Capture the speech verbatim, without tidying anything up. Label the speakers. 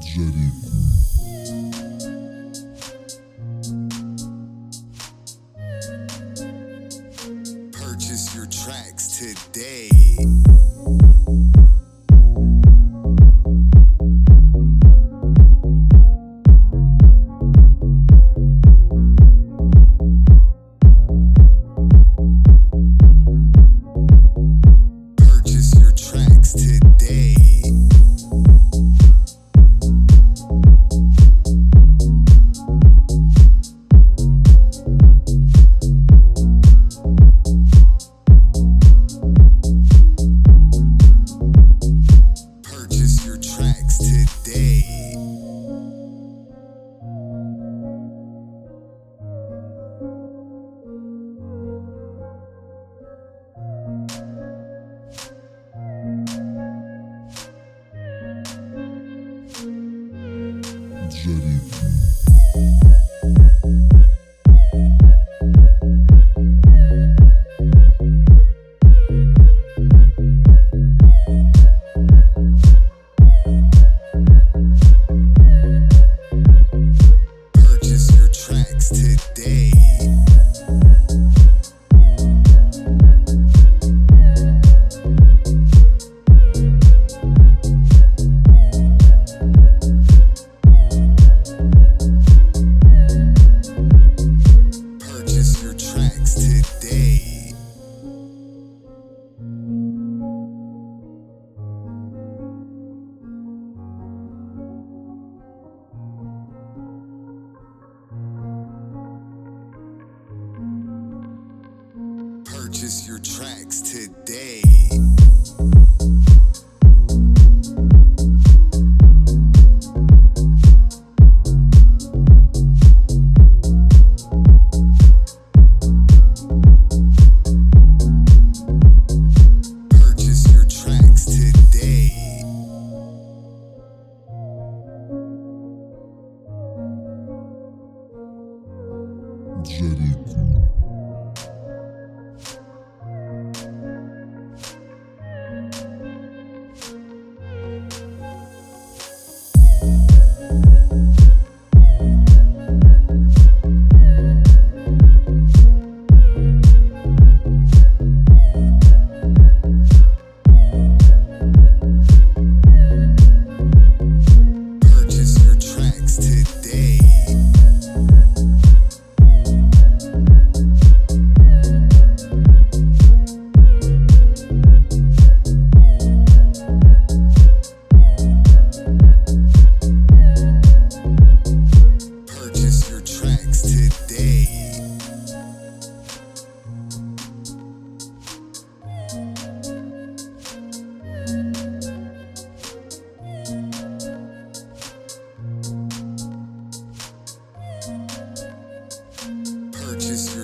Speaker 1: Jerico.
Speaker 2: Purchase your tracks today. Purchase your tracks today. Purchase your tracks today.
Speaker 1: Jerico.
Speaker 2: Purchase your tracks today. Purchase your tracks today. Purchase your tracks today. Purchase your tracks today.
Speaker 1: Jerico.
Speaker 2: Purchase your tracks today. Purchase your tracks today. Purchase